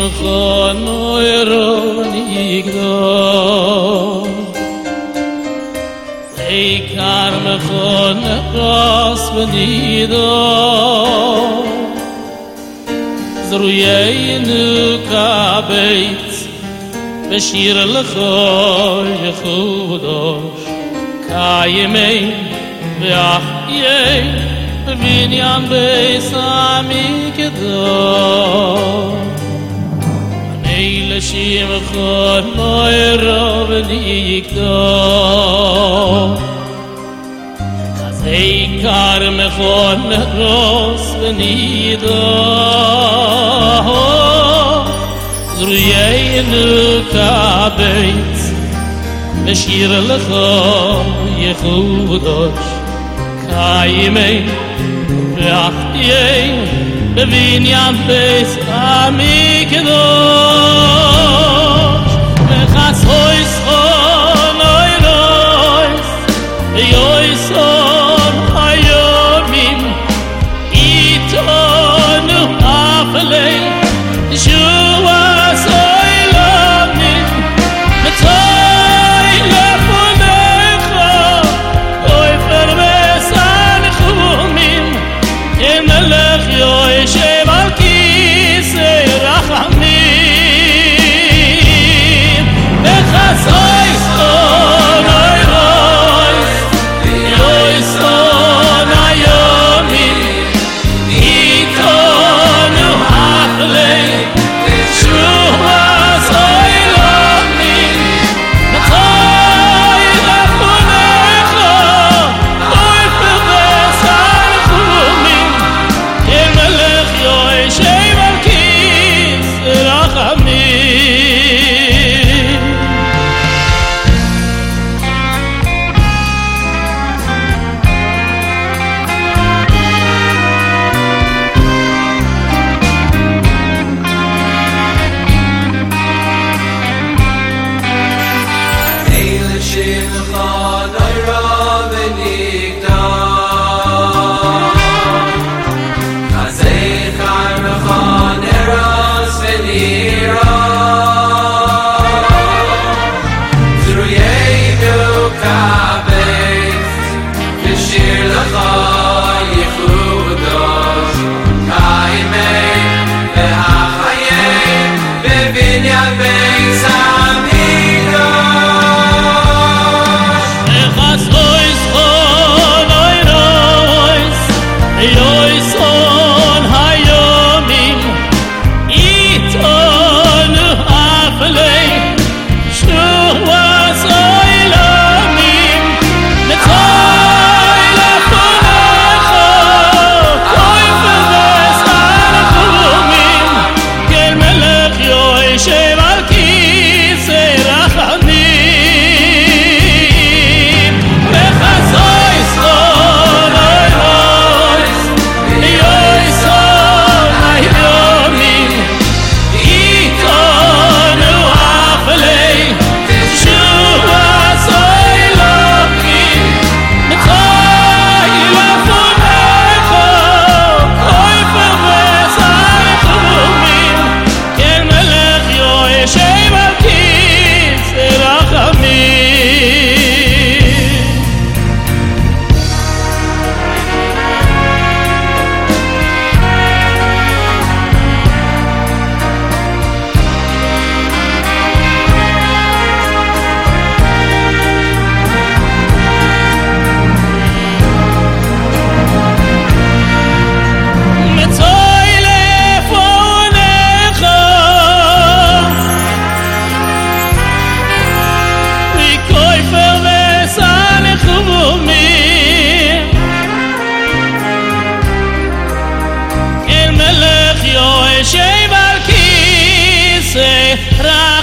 שמחה נוירוני גדול עיקר מכון נפרס ונידו זרuyenu kabeit ושיר לכל יחודוש קיימי ואחיי בבניין בית המקדש אני לשמחה נוירו ונקדוש חזי קר מכון נרוס ונידוש זרuyenu kabeit ושיר לכל יחודוש קיימי ואחיי בבניין בית המקדש וחצוי סחון אוי רויס ויועסון היומים איתנו אפלי ישוע סוי למים וצוי לפונך אוי פרמס הנחומים מלך יושב על כיסא רחמים וחזוי סחון אוי רויס ויועסון היומים איתנו אפלי ישוע סוי למים וצוי לפונך אוי פרמס הנחומים מלך יושב על כיסא רחמים אלה שמך נוירו ונקדש חזי חרמך נרוס ונירוס זרuyenu kabeit ושיר לך יחודוש קיימי ואחיי בבניין בית המקדש וחזוי סחון אוי רויס ויועסון היומים איתנו אפלי ישוע סוי למים וצוי לפונך אוי פרמס הנחומים כן מלך יושב על כיסא רחמים וחזוי סחון אוי רויס ויועסון היומים איתנו אפלי ישוע סוי למים וצוי לפונך אוי פרמס הנחומים כן מלך יושב על כיסא רחמים מצוי לפונך וכל פרמס הנחומים כן מלך יושב על כיסא